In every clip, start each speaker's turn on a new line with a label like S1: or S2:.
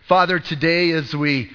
S1: Father, today as we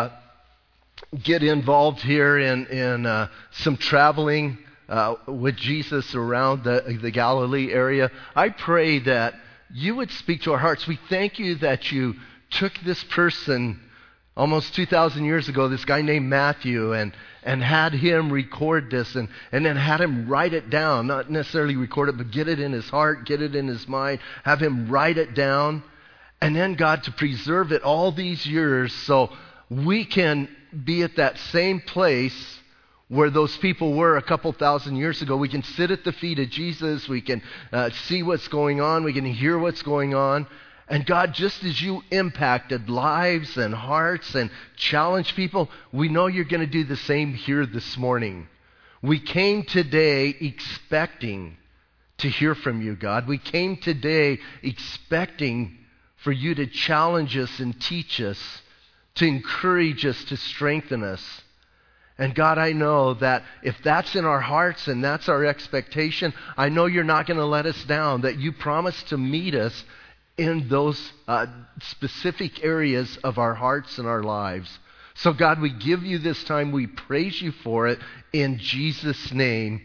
S1: get involved here in some traveling with Jesus around the Galilee area, I pray that you would speak to our hearts. We thank you that you took this person almost 2,000 years ago, this guy named Matthew, and had him record this and then had him write it down. Not necessarily record it, but get it in his heart, get it in his mind, have him write it down. And then, God, to preserve it all these years so we can be at that same place where those people were a couple thousand years ago. We can sit at the feet of Jesus. We can see what's going on. We can hear what's going on. And God, just as you impacted lives and hearts and challenged people, we know you're going to do the same here this morning. We came today expecting to hear from you, God. We came today expecting for you to challenge us and teach us, to encourage us, to strengthen us. And God, I know that if that's in our hearts and that's our expectation, I know you're not going to let us down, that you promise to meet us in those specific areas of our hearts and our lives. So God, we give you this time. We praise you for it in Jesus' name.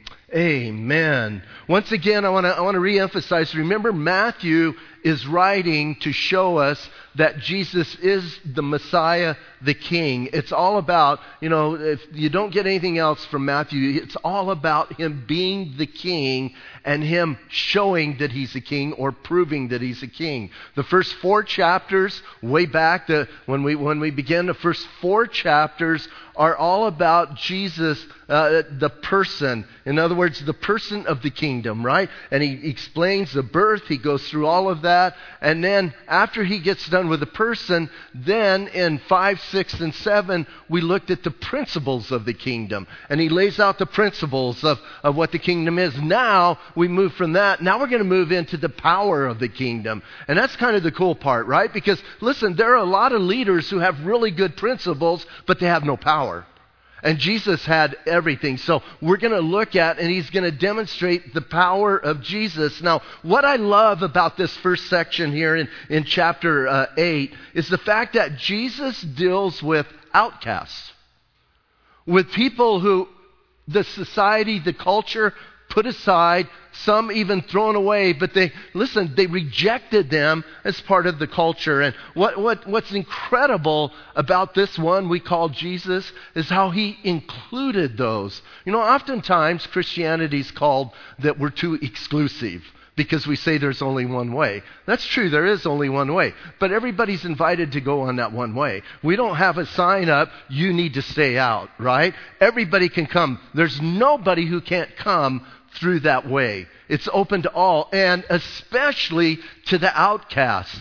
S1: Amen. Once again, I want to reemphasize, remember Matthew is writing to show us that Jesus is the Messiah, the King. It's all about, if you don't get anything else from Matthew, it's all about him being the King and him showing that he's a king or proving that he's a king. The first 4 chapters, way back when we began, the first 4 chapters are all about Jesus, the person. In other words, the person of the kingdom, right? And he explains the birth. He goes through all of that. And then after he gets done with the person, then in 5, 6, and 7, we looked at the principles of the kingdom. And he lays out the principles of what the kingdom is. Now we move from that. Now we're going to move into the power of the kingdom. And that's kind of the cool part, right? Because listen, there are a lot of leaders who have really good principles, but they have no power. And Jesus had everything. So we're going to look at, and he's going to demonstrate the power of Jesus. Now, what I love about this first section here in chapter 8 is the fact that Jesus deals with outcasts, with people who the society, the culture put aside, some even thrown away, but they rejected them as part of the culture. And what's incredible about this one we call Jesus is how he included those. Oftentimes Christianity's called that we're too exclusive because we say there's only one way. That's true, there is only one way. But everybody's invited to go on that one way. We don't have a sign up, you need to stay out, right? Everybody can come. There's nobody who can't come through that way. It's open to all, and especially to the outcast.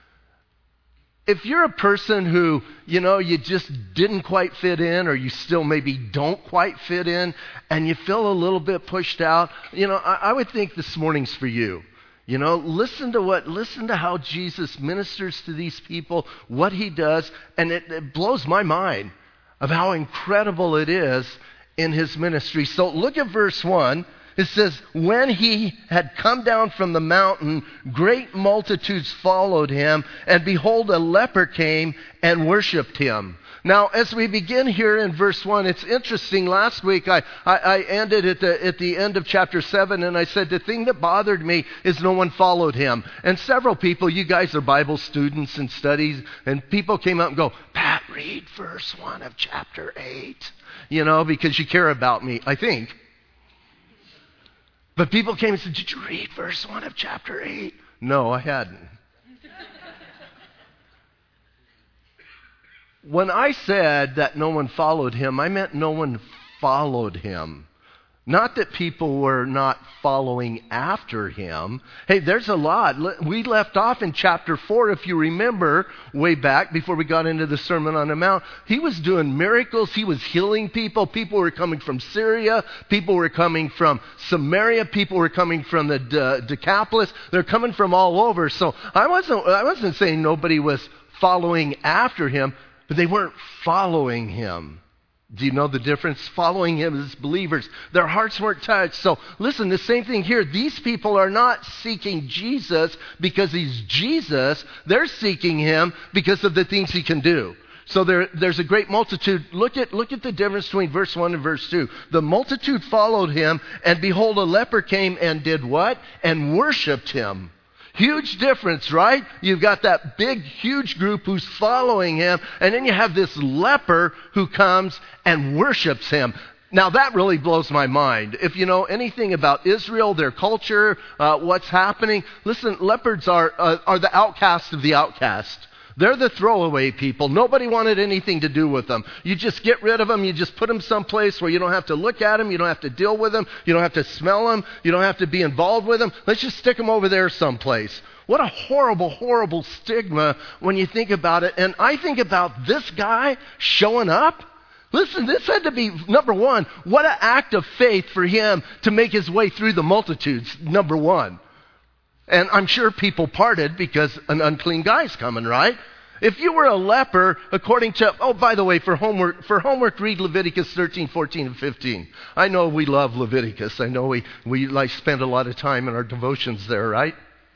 S1: If you're a person who, you just didn't quite fit in, or you still maybe don't quite fit in, and you feel a little bit pushed out, I would think this morning's for you. Listen to how Jesus ministers to these people, what he does, and it blows my mind of how incredible it is in his ministry. So look at verse 1. It says, when he had come down from the mountain, great multitudes followed him, and behold, a leper came and worshipped him. Now, as we begin here in verse 1, it's interesting. Last week, I ended at the end of chapter 7, and I said the thing that bothered me is no one followed him. And several people, you guys are Bible students and studies, and people came up and go, Pat, read verse 1 of chapter 8, because you care about me, I think. But people came and said, did you read verse 1 of chapter 8? No, I hadn't. When I said that no one followed him, I meant no one followed him. Not that people were not following after him. Hey, there's a lot. We left off in chapter 4, if you remember, way back before we got into the Sermon on the Mount. He was doing miracles. He was healing people. People were coming from Syria. People were coming from Samaria. People were coming from the Decapolis. They're coming from all over. So I wasn't saying nobody was following after him, but they weren't following him. Do you know the difference? Following him as believers. Their hearts weren't touched. So listen, the same thing here. These people are not seeking Jesus because he's Jesus. They're seeking him because of the things he can do. So there's a great multitude. Look at the difference between verse 1 and verse 2. The multitude followed him, and behold, a leper came and did what? And worshipped him. Huge difference, right? You've got that big, huge group who's following him, and then you have this leper who comes and worships him. Now that really blows my mind. If you know anything about Israel, their culture, what's happening, listen, leopards are the outcast of the outcast. They're the throwaway people. Nobody wanted anything to do with them. You just get rid of them. You just put them someplace where you don't have to look at them. You don't have to deal with them. You don't have to smell them. You don't have to be involved with them. Let's just stick them over there someplace. What a horrible, horrible stigma when you think about it. And I think about this guy showing up. Listen, this had to be, number one, what an act of faith for him to make his way through the multitudes, number one. And I'm sure people parted because an unclean guy's coming, right? If you were a leper, according to, oh, by the way, for homework, read Leviticus 13, 14, and 15. I know we love Leviticus. I know we like spend a lot of time in our devotions there, right?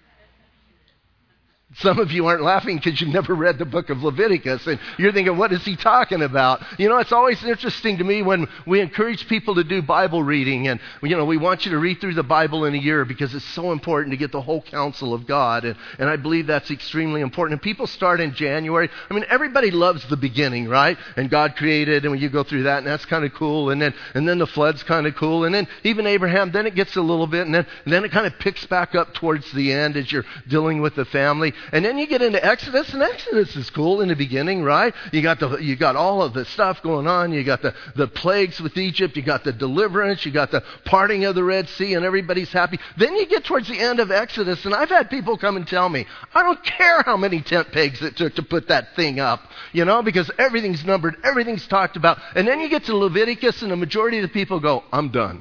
S1: Some of you aren't laughing because you've never read the book of Leviticus, and you're thinking, what is he talking about? You know, it's always interesting to me when we encourage people to do Bible reading, and, you know, we want you to read through the Bible in a year because it's so important to get the whole counsel of God, and I believe that's extremely important. And people start in January. I mean, everybody loves the beginning, right? And God created, and when you go through that, and that's kind of cool, and then the flood's kind of cool, and then even Abraham, then it gets a little bit, and then it kind of picks back up towards the end as you're dealing with the family. And then you get into Exodus, and Exodus is cool in the beginning, right? You got all of the stuff going on. You got the plagues with Egypt. You got the deliverance. You got the parting of the Red Sea, and everybody's happy. Then you get towards the end of Exodus, and I've had people come and tell me, I don't care how many tent pegs it took to put that thing up, you know, because everything's numbered, everything's talked about. And then you get to Leviticus, and the majority of the people go, I'm done.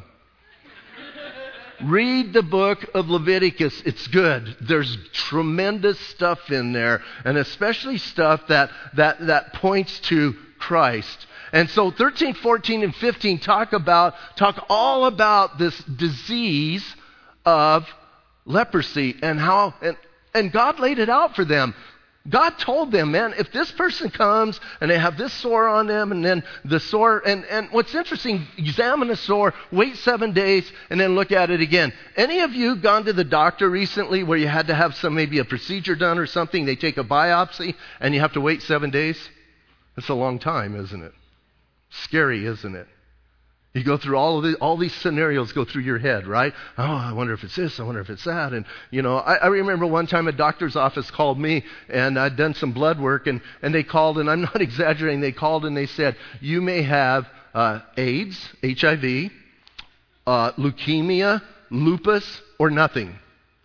S1: Read the book of Leviticus. It's good. There's tremendous stuff in there, and especially stuff that points to Christ. And so 13, 14, and 15 talk all about this disease of leprosy and how and God laid it out for them. God told them, man, if this person comes and they have this sore on them, and then the sore, and what's interesting, examine the sore, wait 7 days, and then look at it again. Any of you gone to the doctor recently where you had to have maybe a procedure done or something? They take a biopsy and you have to wait 7 days? That's a long time, isn't it? Scary, isn't it? You go through all these scenarios go through your head, right? Oh, I wonder if it's this, I wonder if it's that. And, you know, I remember one time a doctor's office called me, and I'd done some blood work, and they called, and I'm not exaggerating, they called and they said, you may have AIDS, HIV, leukemia, lupus, or nothing.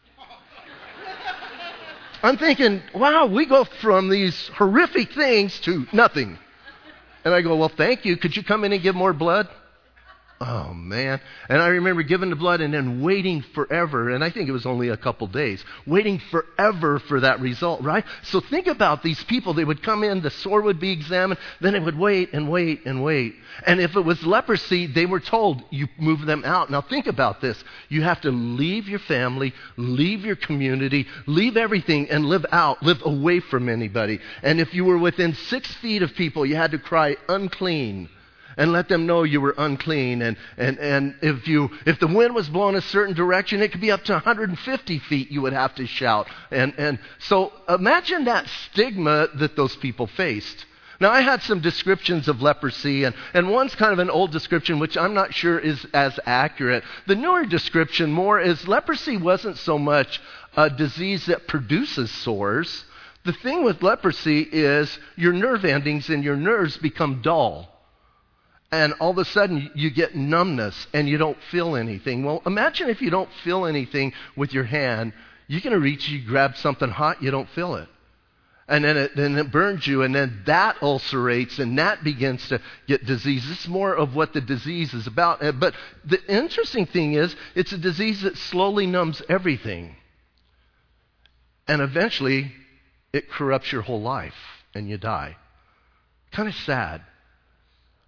S1: I'm thinking, wow, we go from these horrific things to nothing. And I go, well, thank you. Could you come in and give more blood? Oh, man. And I remember giving the blood and then waiting forever. And I think it was only a couple days. Waiting forever for that result, right? So think about these people. They would come in, the sore would be examined, then they would wait and wait and wait. And if it was leprosy, they were told, you move them out. Now think about this. You have to leave your family, leave your community, leave everything and live away from anybody. And if you were within 6 feet of people, you had to cry, unclean. And let them know you were unclean. And if the wind was blowing a certain direction, it could be up to 150 feet you would have to shout. And so imagine that stigma that those people faced. Now, I had some descriptions of leprosy, and one's kind of an old description, which I'm not sure is as accurate. The newer description more is leprosy wasn't so much a disease that produces sores. The thing with leprosy is your nerve endings and your nerves become dull. And all of a sudden, you get numbness and you don't feel anything. Well, imagine if you don't feel anything with your hand. You're going to reach, you grab something hot, you don't feel it. And then it burns you, and then that ulcerates, and that begins to get disease. This is more of what the disease is about. But the interesting thing is, it's a disease that slowly numbs everything. And eventually, it corrupts your whole life, and you die. Kind of sad.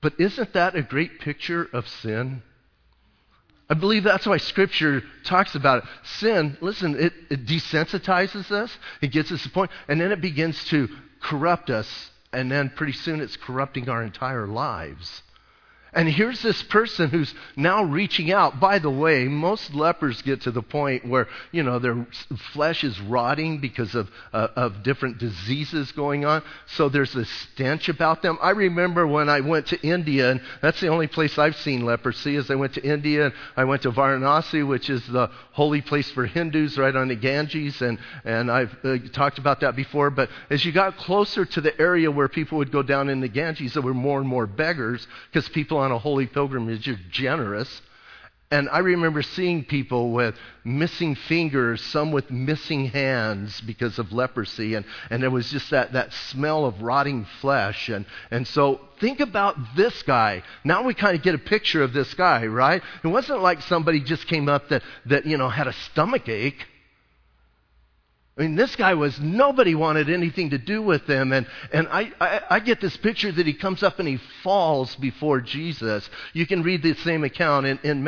S1: But isn't that a great picture of sin? I believe that's why Scripture talks about it. Sin, listen, it desensitizes us. It gets us to the point, and then it begins to corrupt us. And then pretty soon it's corrupting our entire lives. And here's this person who's now reaching out. By the way, most lepers get to the point where, their flesh is rotting because of different diseases going on. So there's a stench about them. I remember when I went to India, and that's the only place I've seen leprosy, is I went to India, and I went to Varanasi, which is the holy place for Hindus right on the Ganges, and I've talked about that before. But as you got closer to the area where people would go down in the Ganges, there were more and more beggars because people on a holy pilgrimage are generous. And I remember seeing people with missing fingers, some with missing hands because of leprosy, and there was just that smell of rotting flesh. And so think about this guy. Now we kind of get a picture of this guy, right? It wasn't like somebody just came up that had a stomach ache. I mean, this guy nobody wanted anything to do with him. And I get this picture that he comes up and he falls before Jesus. You can read the same account in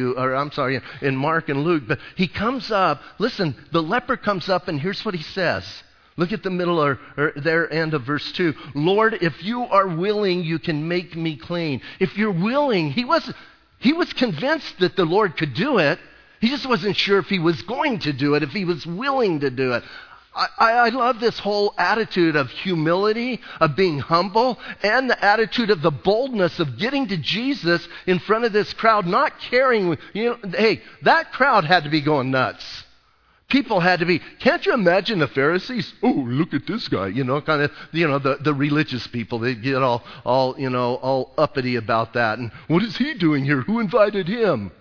S1: in Mark and Luke. But he comes up, listen, the leper comes up, and here's what he says. Look at the middle or their end of verse 2. Lord, if you are willing, you can make me clean. If you're willing, he was convinced that the Lord could do it. He just wasn't sure if he was going to do it, if he was willing to do it. I love this whole attitude of humility, of being humble, and the attitude of the boldness of getting to Jesus in front of this crowd, not caring. Hey, that crowd had to be going nuts. People had to be. Can't you imagine the Pharisees? Oh, look at this guy. The religious people. They get all uppity about that. And what is he doing here? Who invited him?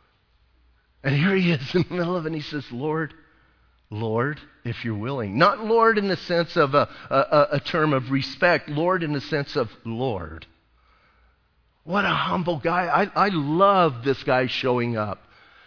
S1: And here he is in the middle of it, and he says, Lord, if you're willing. Not Lord in the sense of a term of respect. Lord in the sense of Lord. What a humble guy. I love this guy showing up.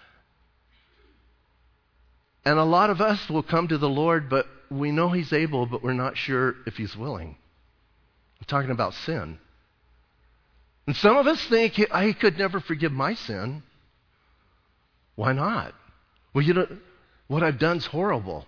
S1: And a lot of us will come to the Lord, but we know he's able, but we're not sure if he's willing. I'm talking about sin. And some of us think, he could never forgive my sin. Why not? Well, what I've done's horrible.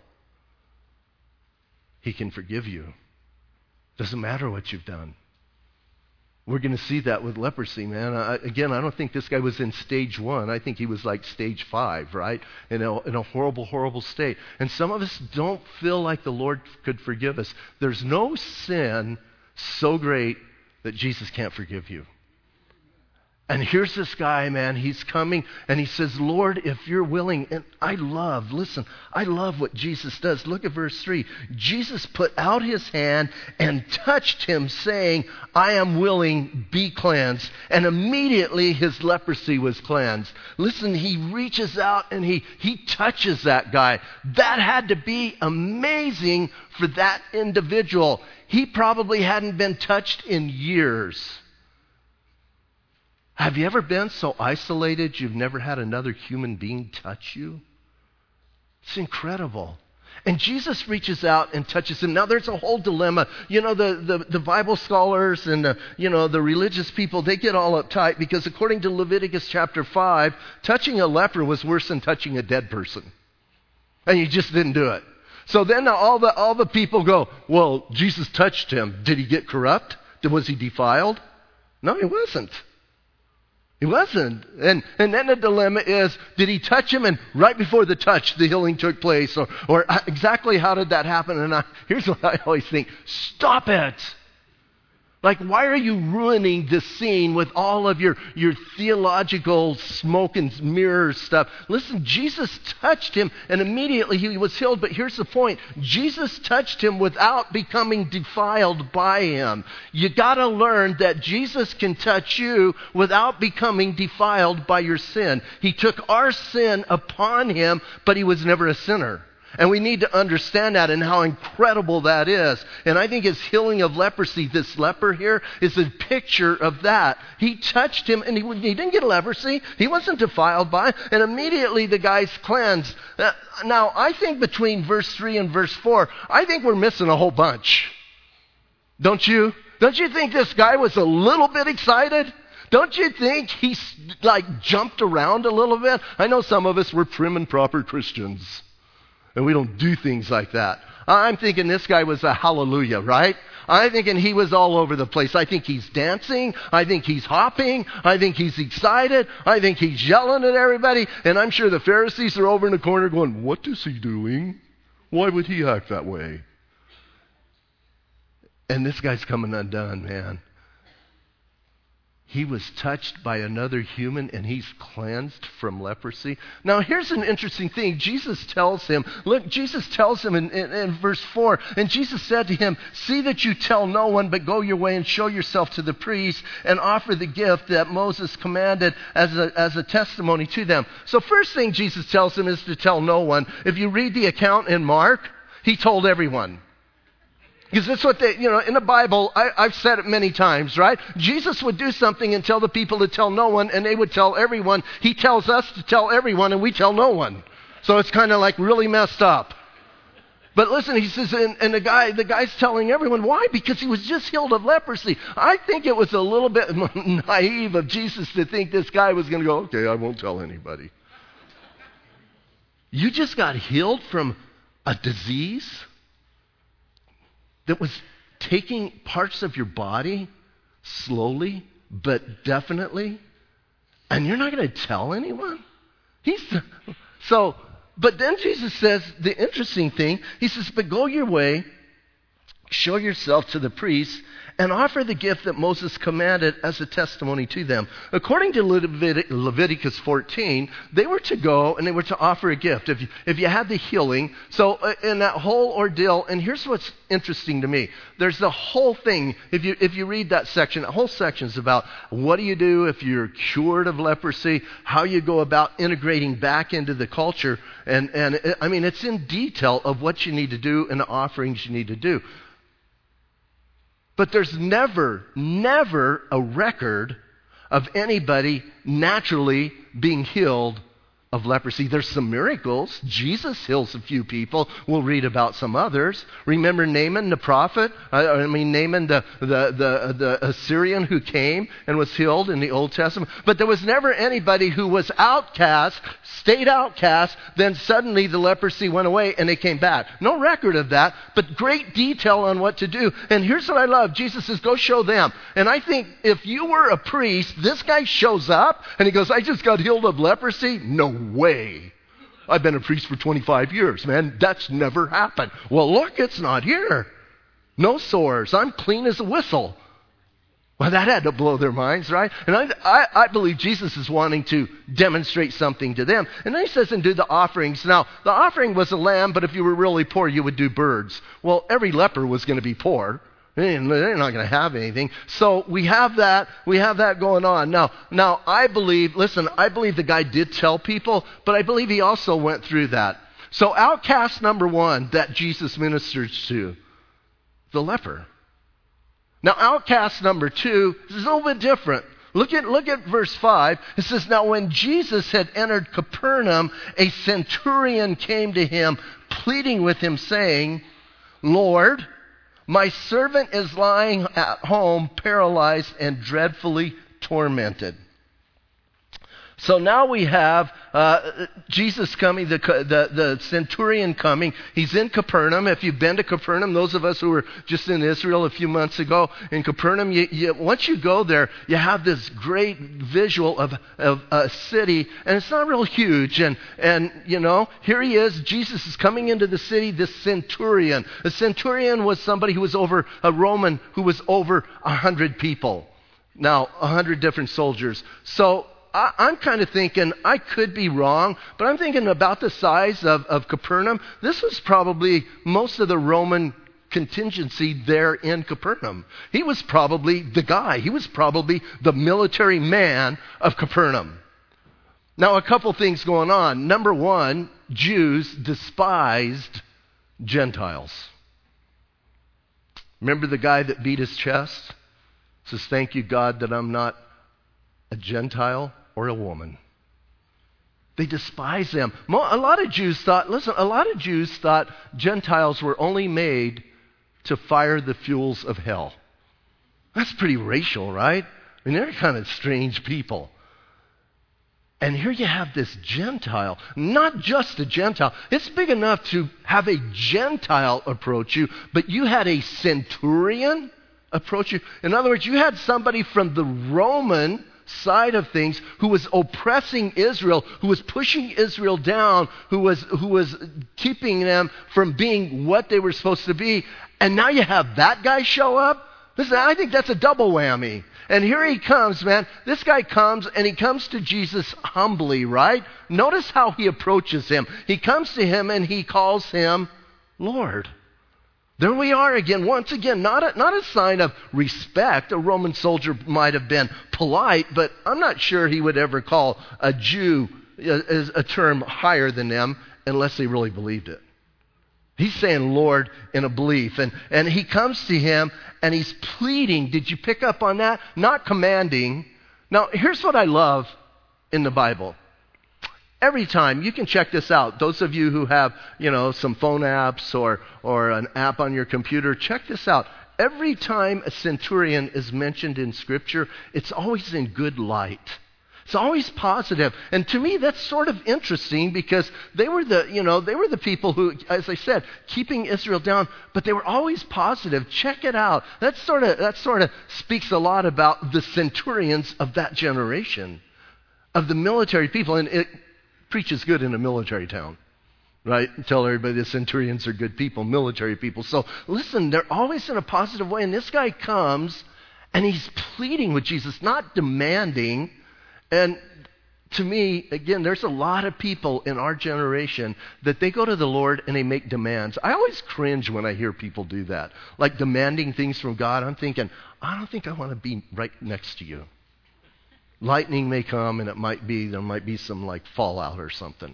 S1: He can forgive you. Doesn't matter what you've done. We're going to see that with leprosy, man. I don't think this guy was in stage 1. I think he was like stage 5, right? In a horrible, horrible state. And some of us don't feel like the Lord could forgive us. There's no sin so great that Jesus can't forgive you. And here's this guy, man, he's coming, and he says, Lord, if you're willing. And I love what Jesus does. Look at verse 3. Jesus put out his hand and touched him, saying, I am willing, be cleansed. And immediately his leprosy was cleansed. Listen, he reaches out and he touches that guy. That had to be amazing for that individual. He probably hadn't been touched in years. Have you ever been so isolated you've never had another human being touch you? It's incredible. And Jesus reaches out and touches him. Now there's a whole dilemma. The Bible scholars and the religious people, they get all uptight because according to Leviticus chapter 5, touching a leper was worse than touching a dead person. And you just didn't do it. So then all the people go, well, Jesus touched him. Did he get corrupt? Was he defiled? No, he wasn't. He wasn't. And then the dilemma is, did he touch him? And right before the touch, the healing took place. Or exactly how did that happen? And here's what I always think. Stop it. Like, why are you ruining the scene with all of your theological smoke and mirrors stuff? Listen, Jesus touched him and immediately he was healed. But here's the point. Jesus touched him without becoming defiled by him. You got to learn that Jesus can touch you without becoming defiled by your sin. He took our sin upon him, but he was never a sinner. And we need to understand that and how incredible that is. And I think his healing of leprosy, this leper here, is a picture of that. He touched him and he didn't get leprosy. He wasn't defiled by it. And immediately the guy's cleansed. Now, I think between verse 3 and verse 4, I think we're missing a whole bunch. Don't you? Don't you think this guy was a little bit excited? Don't you think he jumped around a little bit? I know some of us were prim and proper Christians, and we don't do things like that. I'm thinking this guy was a hallelujah, right? I'm thinking he was all over the place. I think he's dancing. I think he's hopping. I think he's excited. I think he's yelling at everybody. And I'm sure the Pharisees are over in the corner going, what is he doing? Why would he act that way? And this guy's coming undone, man. He was touched by another human and he's cleansed from leprosy. Now here's an interesting thing. Jesus tells him in verse 4, and Jesus said to him, see that you tell no one, but go your way and show yourself to the priest and offer the gift that Moses commanded as a testimony to them. So first thing Jesus tells him is to tell no one. If you read the account in Mark, he told everyone. Because that's what in the Bible, I've said it many times, right? Jesus would do something and tell the people to tell no one, and they would tell everyone. He tells us to tell everyone, and we tell no one. So it's kind of like really messed up. But listen, he says, and the guy's telling everyone. Why? Because he was just healed of leprosy. I think it was a little bit naive of Jesus to think this guy was going to go, okay, I won't tell anybody. You just got healed from a disease that was taking parts of your body slowly but definitely, and you're not going to tell anyone? But then Jesus says the interesting thing. He says, but go your way, show yourself to the priests, and offer the gift that Moses commanded as a testimony to them. According to Leviticus 14, they were to go and they were to offer a gift. If you had the healing, so in that whole ordeal, and here's what's interesting to me. There's the whole thing, if you read that section, the whole section is about what do you do if you're cured of leprosy, how you go about integrating back into the culture, and I mean, it's in detail of what you need to do and the offerings you need to do. But there's never a record of anybody naturally being healed of leprosy. There's some miracles. Jesus heals a few people. We'll read about some others. Remember Naaman the prophet? Naaman the Assyrian who came and was healed in the Old Testament. But there was never anybody who was outcast, stayed outcast, then suddenly the leprosy went away and they came back. No record of that, but great detail on what to do. And here's what I love. Jesus says, go show them. And I think if you were a priest, this guy shows up and he goes, I just got healed of leprosy? No way. I've been a priest for 25 years, man. That's never happened. Well, look, it's not here. No sores. I'm clean as a whistle. Well, that had to blow their minds, right? And I believe Jesus is wanting to demonstrate something to them. And then he says, and do the offerings. Now, the offering was a lamb, but if you were really poor, you would do birds. Well, every leper was going to be poor. They're not going to have anything. So we have that going on. Now I believe the guy did tell people, but I believe he also went through that. So outcast number one that Jesus ministers to, the leper. Now outcast number two is a little bit different. Look at verse 5. It says, now when Jesus had entered Capernaum, a centurion came to him, pleading with him, saying, Lord, my servant is lying at home, paralyzed and dreadfully tormented. So now we have Jesus coming, the centurion coming. He's in Capernaum. If you've been to Capernaum, those of us who were just in Israel a few months ago, in Capernaum, once you go there, you have this great visual of a city, and it's not real huge. And here he is. Jesus is coming into the city, this centurion. A centurion was somebody who was over, a Roman who was over 100 people. Now, 100 different soldiers. So I'm kind of thinking, I could be wrong, but I'm thinking about the size of Capernaum. This was probably most of the Roman contingency there in Capernaum. He was probably the guy. He was probably the military man of Capernaum. Now, a couple things going on. Number one, Jews despised Gentiles. Remember the guy that beat his chest? Says, thank you, God, that I'm not a Gentile or a woman. They despise them. A lot of Jews thought Gentiles were only made to fire the fuels of hell. That's pretty racial, right? I mean, they're kind of strange people. And here you have this Gentile, not just a Gentile. It's big enough to have a Gentile approach you, but you had a centurion approach you. In other words, you had somebody from the Roman side of things who was oppressing Israel, who was pushing Israel down, who was keeping them from being what they were supposed to be. And now you have that guy show up? Listen, I think that's a double whammy. And here he comes, man. This guy comes, and he comes to Jesus humbly, right? Notice how he approaches him. He comes to him, and he calls him Lord. There we are again. Once again, not a sign of respect. A Roman soldier might have been polite, but I'm not sure he would ever call a Jew a term higher than them unless they really believed it. He's saying Lord in a belief. And he comes to him and he's pleading. Did you pick up on that? Not commanding. Now, here's what I love in the Bible. Every time, you can check this out. Those of you who have, some phone apps or an app on your computer, check this out. Every time a centurion is mentioned in Scripture, it's always in good light. It's always positive. And to me, that's sort of interesting because they were the people who, as I said, keeping Israel down, but they were always positive. Check it out. That sort of speaks a lot about the centurions of that generation, of the military people. And it preaches good in a military town, right? Tell everybody the centurions are good people, military people. So listen, they're always in a positive way. And this guy comes and he's pleading with Jesus, not demanding. And to me, again, there's a lot of people in our generation that they go to the Lord and they make demands. I always cringe when I hear people do that, like demanding things from God. I'm thinking, I don't think I want to be right next to you. Lightning may come and there might be some like fallout or something.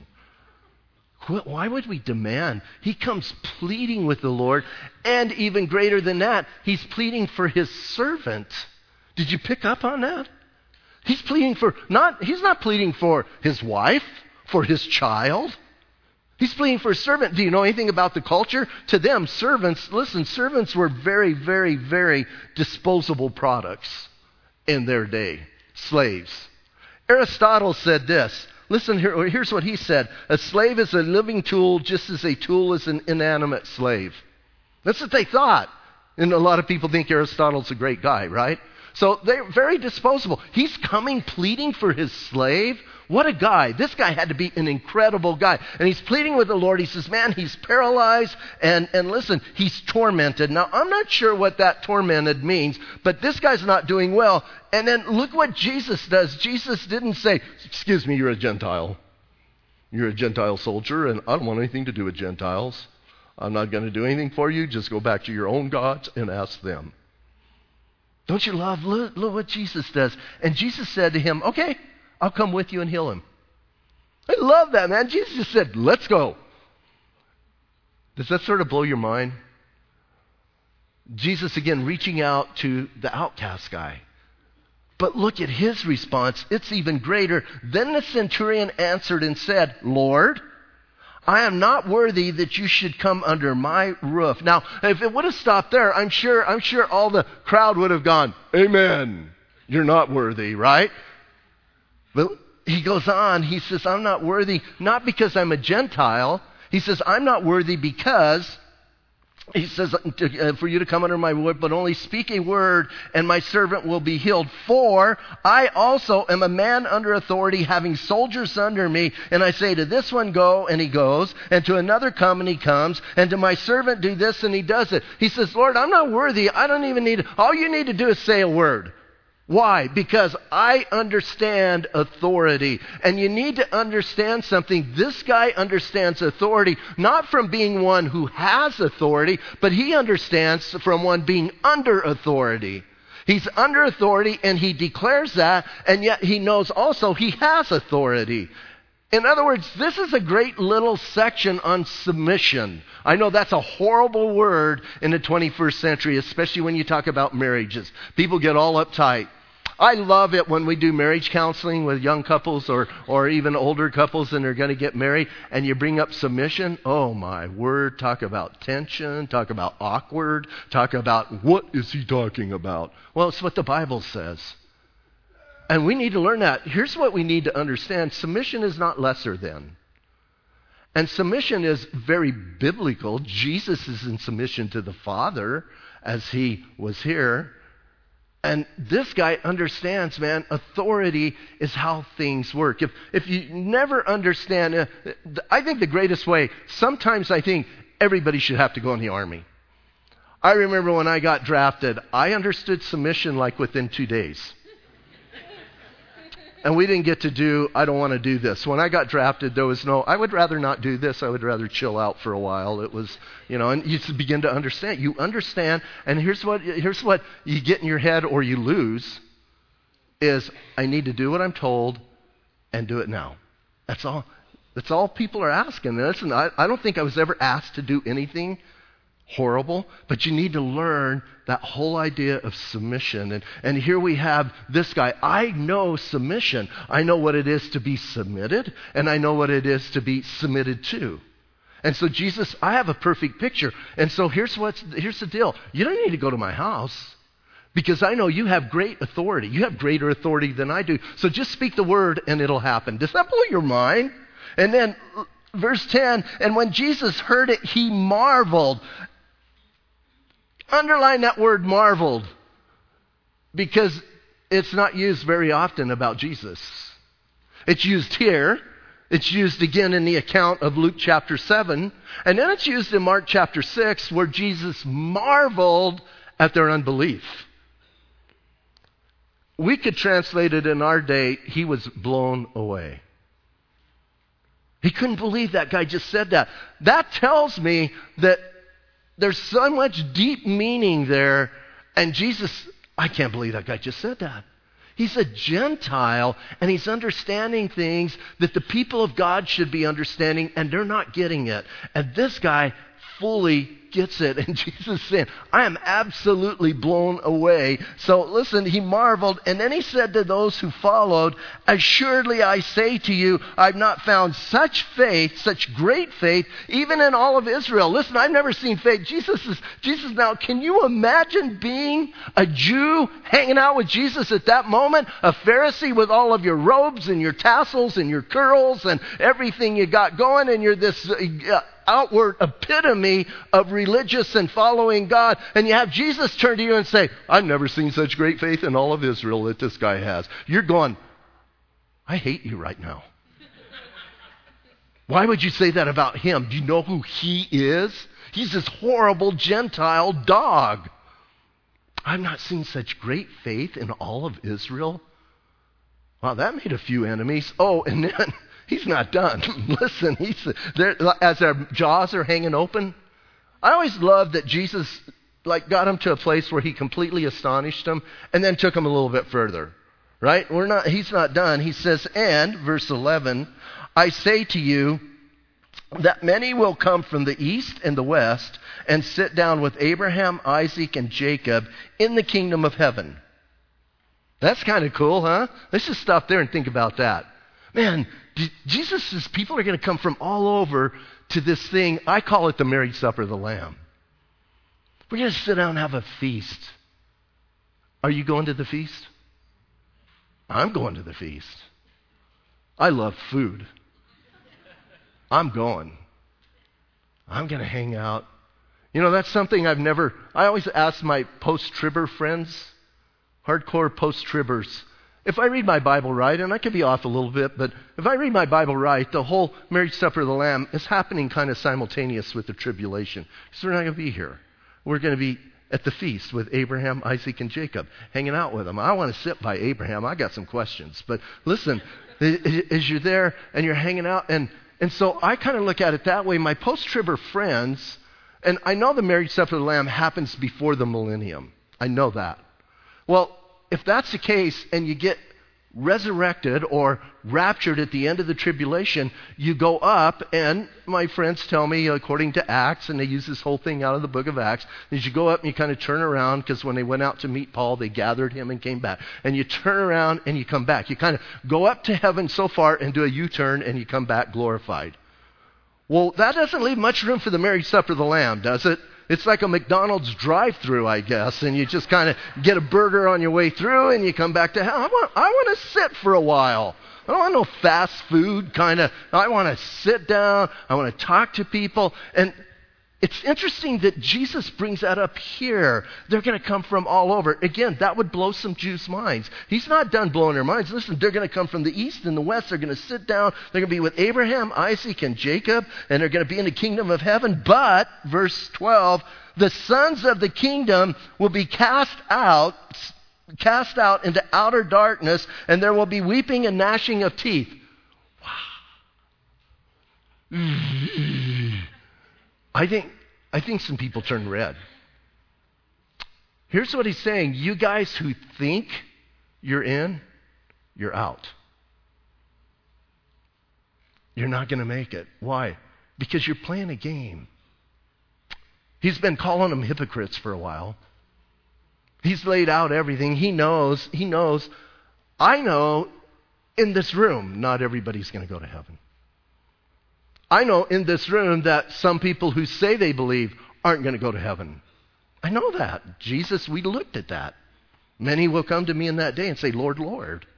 S1: Why would we demand? He comes pleading with the Lord, and even greater than that, he's pleading for his servant. Did you pick up on that? He's not pleading for his wife, for his child. He's pleading for a servant. Do you know anything about the culture? To them, servants were very, very, very disposable products in their day. Slaves. Aristotle said this. Listen, here's what he said. A slave is a living tool just as a tool is an inanimate slave. That's what they thought. And a lot of people think Aristotle's a great guy, right? So they're very disposable. He's coming pleading for his slave. What a guy. This guy had to be an incredible guy. And he's pleading with the Lord. He says, man, he's paralyzed and listen, he's tormented. Now, I'm not sure what that tormented means, but this guy's not doing well. And then look what Jesus does. Jesus didn't say, excuse me, you're a Gentile. You're a Gentile soldier, and I don't want anything to do with Gentiles. I'm not going to do anything for you. Just go back to your own gods and ask them. Don't you love? Look what Jesus does. And Jesus said to him, okay, I'll come with you and heal him. I love that, man. Jesus just said, let's go. Does that sort of blow your mind? Jesus, again, reaching out to the outcast guy. But look at his response. It's even greater. Then the centurion answered and said, Lord, I am not worthy that you should come under my roof. Now, if it would have stopped there, I'm sure all the crowd would have gone, amen. You're not worthy, right? But he goes on. He says, I'm not worthy, not because I'm a Gentile. He says, I'm not worthy because, he says, for you to come under my roof, but only speak a word and my servant will be healed. For I also am a man under authority, having soldiers under me. And I say to this one, go, and he goes. And to another, come, and he comes. And to my servant, do this, and he does it. He says, Lord, I'm not worthy. I don't even need, all you need to do is say a word. Why? Because I understand authority. And you need to understand something. This guy understands authority, not from being one who has authority, but he understands from one being under authority. He's under authority and he declares that, and yet he knows also he has authority. In other words, this is a great little section on submission. I know that's a horrible word in the 21st century, especially when you talk about marriages. People get all uptight. I love it when we do marriage counseling with young couples or even older couples and they're going to get married and you bring up submission. Oh my word, talk about tension, talk about awkward, talk about what is he talking about? Well, it's what the Bible says. And we need to learn that. Here's what we need to understand. Submission is not lesser than. And submission is very biblical. Jesus is in submission to the Father as he was here. And this guy understands, man, authority is how things work. If you never understand, I think the greatest way, sometimes I think everybody should have to go in the army. I remember when I got drafted, I understood submission like within 2 days. And we didn't get to do, I don't want to do this. When I got drafted, there was no, I would rather not do this. I would rather chill out for a while. It was, and you begin to understand. You understand, and here's what you get in your head or you lose is, I need to do what I'm told and do it now. That's all. That's all people are asking. Listen, I don't think I was ever asked to do anything horrible, but you need to learn that whole idea of submission. And here we have this guy. I know submission. I know what it is to be submitted, and I know what it is to be submitted to. And so Jesus, I have a perfect picture. And so here's the deal. You don't need to go to my house because I know you have great authority. You have greater authority than I do. So just speak the word and it'll happen. Does that blow your mind? And then verse 10, and when Jesus heard it, he marveled. Underline that word marveled because it's not used very often about Jesus. It's used here. It's used again in the account of Luke chapter 7. And then it's used in Mark chapter 6 where Jesus marveled at their unbelief. We could translate it in our day, he was blown away. He couldn't believe that guy just said that. That tells me that there's so much deep meaning there. And Jesus, I can't believe that guy just said that. He's a Gentile, and he's understanding things that the people of God should be understanding, and they're not getting it. And this guy fully gets it. And Jesus is saying, I am absolutely blown away. So listen, he marveled. And then he said to those who followed, assuredly I say to you, I've not found such faith, such great faith, even in all of Israel. Listen, I've never seen faith. Jesus now, can you imagine being a Jew hanging out with Jesus at that moment? A Pharisee with all of your robes and your tassels and your curls and everything you got going, and you're this outward epitome of religious and following God. And you have Jesus turn to you and say, I've never seen such great faith in all of Israel that this guy has. You're going, I hate you right now. Why would you say that about him? Do you know who he is? He's this horrible Gentile dog. I've not seen such great faith in all of Israel. Wow, that made a few enemies. Oh, and then he's not done. Listen, as their jaws are hanging open. I always loved that Jesus got him to a place where he completely astonished them and then took him a little bit further. Right? He's not done. He says, and, verse 11, I say to you that many will come from the east and the west and sit down with Abraham, Isaac, and Jacob in the kingdom of heaven. That's kind of cool, huh? Let's just stop there and think about that. Man, Jesus' people are going to come from all over to this thing. I call it the marriage supper of the Lamb. We're going to sit down and have a feast. Are you going to the feast? I'm going to the feast. I love food. I'm going. I'm going to hang out. That's something I always ask my post-tribber friends, hardcore post-tribbers, if I read my Bible right, and I could be off a little bit, but if I read my Bible right, the whole marriage supper of the Lamb is happening kind of simultaneous with the tribulation. Because we're not going to be here. We're going to be at the feast with Abraham, Isaac, and Jacob, hanging out with them. I want to sit by Abraham. I got some questions. But listen, as you're there and you're hanging out, and so I kind of look at it that way. My post-tribber friends, and I know the marriage supper of the Lamb happens before the millennium. I know that. Well, if that's the case and you get resurrected or raptured at the end of the tribulation, you go up, and my friends tell me, according to Acts, and they use this whole thing out of the book of Acts, is you go up and you kind of turn around, because when they went out to meet Paul, they gathered him and came back. And you turn around and you come back. You kind of go up to heaven so far and do a U-turn, and you come back glorified. Well, that doesn't leave much room for the marriage supper of the Lamb, does it? It's like a McDonald's drive-thru, I guess, and you just kind of get a burger on your way through and you come back to hell. I want to sit for a while. I don't want no fast food kind of. I want to sit down. I want to talk to people. And it's interesting that Jesus brings that up here. They're going to come from all over. Again, that would blow some Jews' minds. He's not done blowing their minds. Listen, they're going to come from the east and the west. They're going to sit down. They're going to be with Abraham, Isaac, and Jacob, and they're going to be in the kingdom of heaven. But, verse 12, the sons of the kingdom will be cast out into outer darkness, and there will be weeping and gnashing of teeth. Wow. I think some people turn red. Here's what he's saying. You guys who think you're in, you're out. You're not going to make it. Why? Because you're playing a game. He's been calling them hypocrites for a while. He's laid out everything. He knows. I know in this room, not everybody's going to go to heaven. I know in this room that some people who say they believe aren't going to go to heaven. I know that. Jesus, we looked at that. Many will come to me in that day and say, Lord, Lord.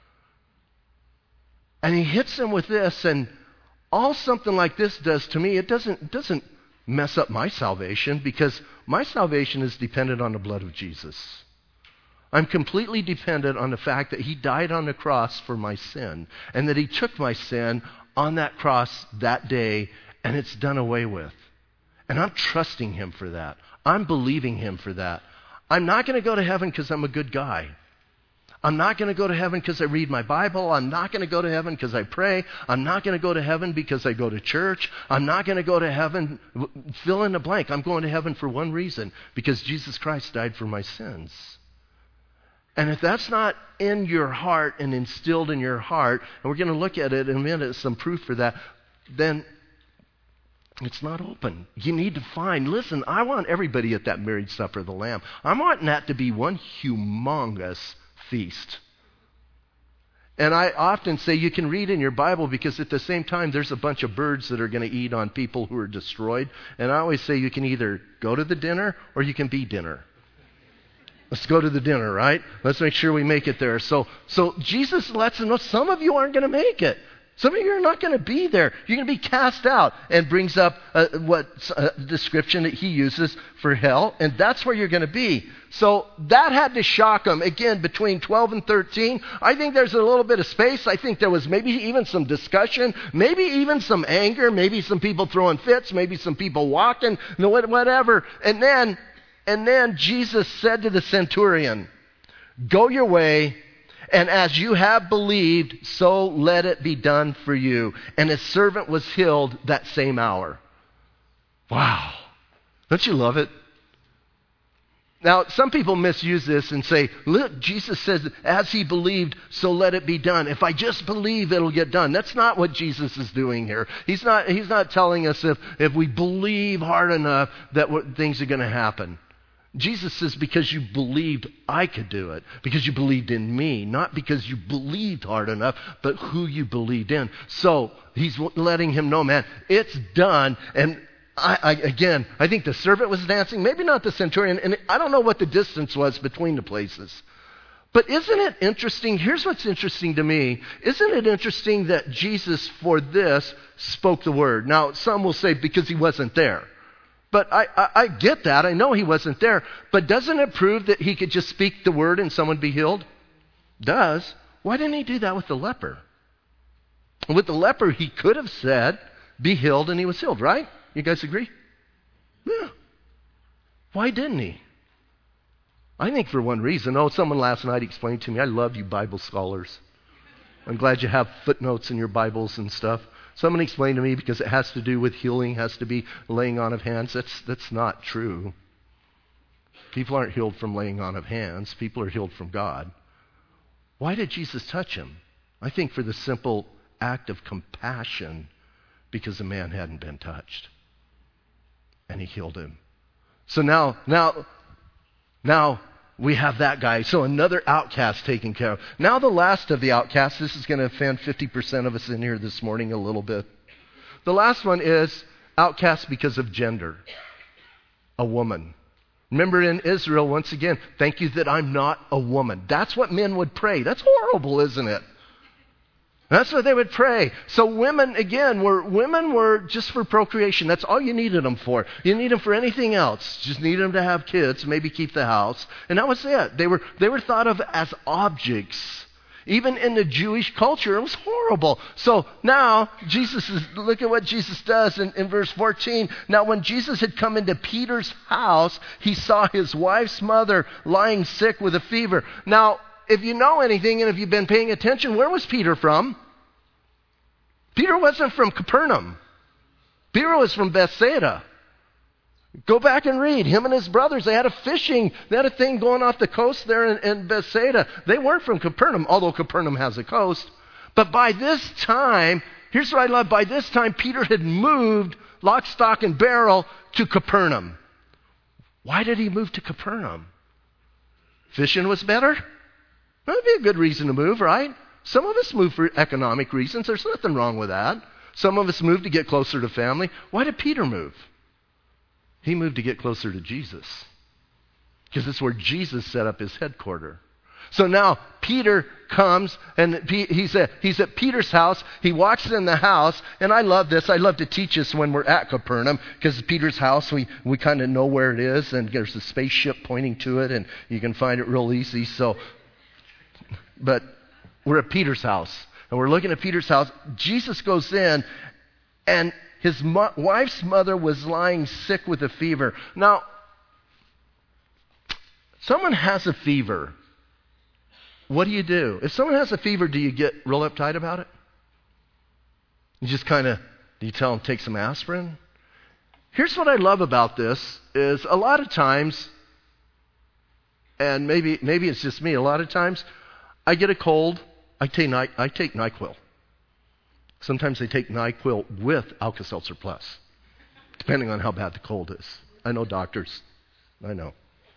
S1: And he hits them with this, and all something like this does to me, it doesn't mess up my salvation, because my salvation is dependent on the blood of Jesus. I'm completely dependent on the fact that he died on the cross for my sin, and that he took my sin on that cross that day, and it's done away with. And I'm trusting him for that. I'm believing him for that. I'm not going to go to heaven because I'm a good guy. I'm not going to go to heaven because I read my Bible. I'm not going to go to heaven because I pray. I'm not going to go to heaven because I go to church. I'm not going to go to heaven, fill in the blank. I'm going to heaven for one reason, because Jesus Christ died for my sins. And if that's not in your heart and instilled in your heart, and we're going to look at it in a minute, some proof for that, then it's not open. You need to find, listen, I want everybody at that marriage supper of the Lamb. I'm wanting that to be one humongous feast. And I often say you can read in your Bible, because at the same time there's a bunch of birds that are going to eat on people who are destroyed. And I always say you can either go to the dinner or you can be dinner. Let's go to the dinner, right? Let's make sure we make it there. So Jesus lets them know some of you aren't going to make it. Some of you are not going to be there. You're going to be cast out, and brings up what description that he uses for hell, and that's where you're going to be. So that had to shock them. Again, between 12 and 13, I think there's a little bit of space. I think there was maybe even some discussion, maybe even some anger, maybe some people throwing fits, maybe some people walking, whatever. And then Jesus said to the centurion, "Go your way, and as you have believed, so let it be done for you." And his servant was healed that same hour. Wow. Don't you love it? Now, some people misuse this and say, look, Jesus says, as he believed, so let it be done. If I just believe, it'll get done. That's not what Jesus is doing here. He's not telling us if we believe hard enough that things are going to happen. Jesus says, because you believed I could do it, because you believed in me, not because you believed hard enough, but who you believed in. So he's letting him know, man, it's done. And I think the servant was dancing, maybe not the centurion, and I don't know what the distance was between the places. But isn't it interesting? Here's what's interesting to me. Isn't it interesting that Jesus, for this, spoke the word? Now, some will say because he wasn't there. But I get that. I know he wasn't there. But doesn't it prove that he could just speak the word and someone be healed? It does. Why didn't he do that with the leper? With the leper, he could have said, be healed, and he was healed, right? You guys agree? Yeah. Why didn't he? I think for one reason. Someone last night explained to me, I love you Bible scholars. I'm glad you have footnotes in your Bibles and stuff. Someone explained to me, because it has to do with healing, has to be laying on of hands. That's not true. People aren't healed from laying on of hands. People are healed from God. Why did Jesus touch him? I think for the simple act of compassion, because the man hadn't been touched. And he healed him. So now we have that guy. So another outcast taken care of. Now the last of the outcasts, this is going to offend 50% of us in here this morning a little bit. The last one is outcast because of gender. A woman. Remember in Israel, once again, thank you that I'm not a woman. That's what men would pray. That's horrible, isn't it? That's what they would pray. So women were just for procreation. That's all you needed them for. You didn't need them for anything else. Just needed them to have kids, maybe keep the house. And that was it. They were thought of as objects. Even in the Jewish culture, it was horrible. So now, look at what Jesus does in verse 14. Now when Jesus had come into Peter's house, he saw his wife's mother lying sick with a fever. Now, if you know anything and if you've been paying attention, where was Peter from? Peter wasn't from Capernaum. Peter was from Bethsaida. Go back and read. Him and his brothers, they had a thing going off the coast there in Bethsaida. They weren't from Capernaum, although Capernaum has a coast. But by this time, here's what I love. By this time, Peter had moved lock, stock, and barrel to Capernaum. Why did he move to Capernaum? Fishing was better? That would be a good reason to move, right? Some of us move for economic reasons. There's nothing wrong with that. Some of us move to get closer to family. Why did Peter move? He moved to get closer to Jesus. Because it's where Jesus set up his headquarters. So now Peter comes and he's at Peter's house. He walks in the house, and I love this. I love to teach this when we're at Capernaum, because Peter's house, we kind of know where it is, and there's a spaceship pointing to it, and you can find it real easy. But we're at Peter's house, and we're looking at Peter's house. Jesus goes in, and his wife's mother was lying sick with a fever. Now, someone has a fever. What do? If someone has a fever, do you get real uptight about it? You just do you tell them take some aspirin? Here's what I love about this is a lot of times, and maybe it's just me, a lot of times I get a cold, I take NyQuil. Sometimes I take NyQuil with Alka-Seltzer Plus, depending on how bad the cold is. I know doctors. I know.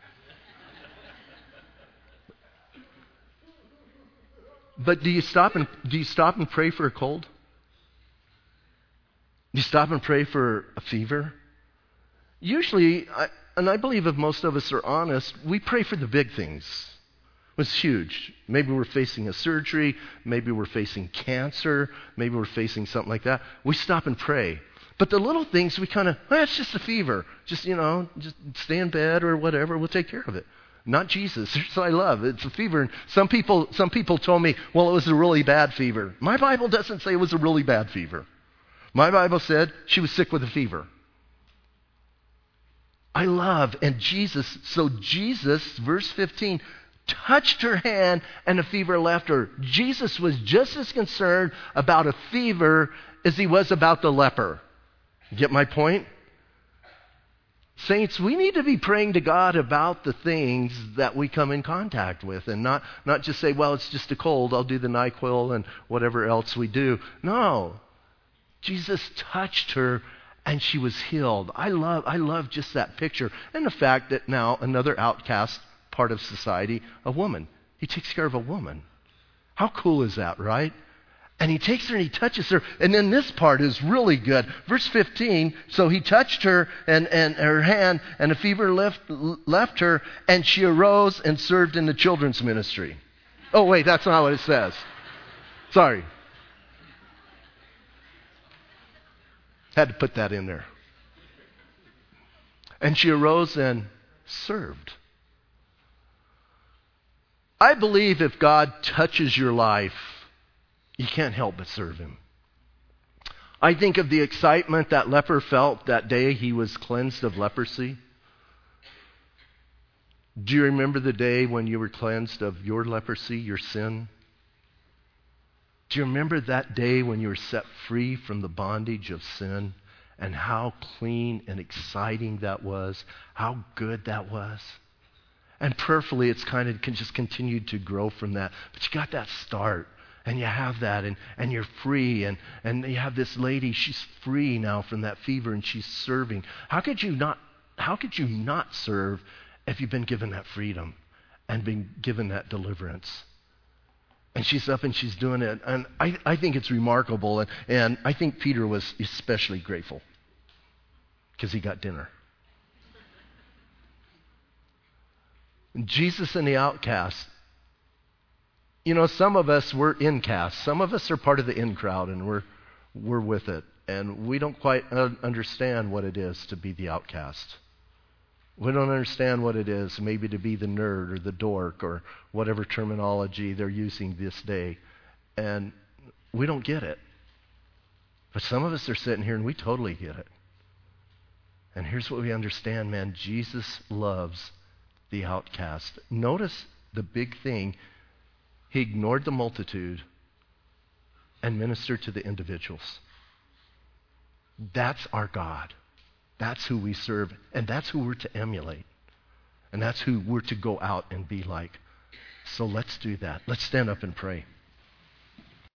S1: But do you stop and pray for a cold? Do you stop and pray for a fever? Usually, and I believe if most of us are honest, we pray for the big things. It's huge. Maybe we're facing a surgery. Maybe we're facing cancer. Maybe we're facing something like that. We stop and pray. But the little things, we it's just a fever. Just stay in bed or whatever. We'll take care of it. Not Jesus. That's what I love. It's a fever. And some people told me, well, it was a really bad fever. My Bible doesn't say it was a really bad fever. My Bible said she was sick with a fever. I love, and Jesus, verse 15, touched her hand and the fever left her. Jesus was just as concerned about a fever as he was about the leper. Get my point? Saints, we need to be praying to God about the things that we come in contact with, and not just say, well, it's just a cold, I'll do the NyQuil and whatever else we do. No. Jesus touched her and she was healed. I love just that picture. And the fact that now another outcast part of society, a woman. He takes care of a woman. How cool is that, right? And he takes her and he touches her. And then this part is really good. Verse 15, so he touched her and her hand, and the fever left her, and she arose and served in the children's ministry. Oh, wait, that's not what it says. Sorry. Had to put that in there. And she arose and served. I believe if God touches your life, you can't help but serve him. I think of the excitement that leper felt that day he was cleansed of leprosy. Do you remember the day when you were cleansed of your leprosy, your sin? Do you remember that day when you were set free from the bondage of sin, and how clean and exciting that was? How good that was? And prayerfully, it's kind of can just continue to grow from that. But you got that start, and you have that, and you're free, and you have this lady, she's free now from that fever, and she's serving. How could you not serve if you've been given that freedom and been given that deliverance? And she's up and she's doing it. And I think it's remarkable. And I think Peter was especially grateful because he got dinner. And Jesus and the outcast. You know, some of us, we're incasts. Some of us are part of the in crowd, and we're with it. And we don't quite understand what it is to be the outcast. We don't understand what it is maybe to be the nerd or the dork or whatever terminology they're using this day. And we don't get it. But some of us are sitting here and we totally get it. And here's what we understand, man. Jesus loves the outcast. Notice the big thing. He ignored the multitude and ministered to the individuals. That's our God. That's who we serve, and that's who we're to emulate. And that's who we're to go out and be like. So let's do that. Let's stand up and pray.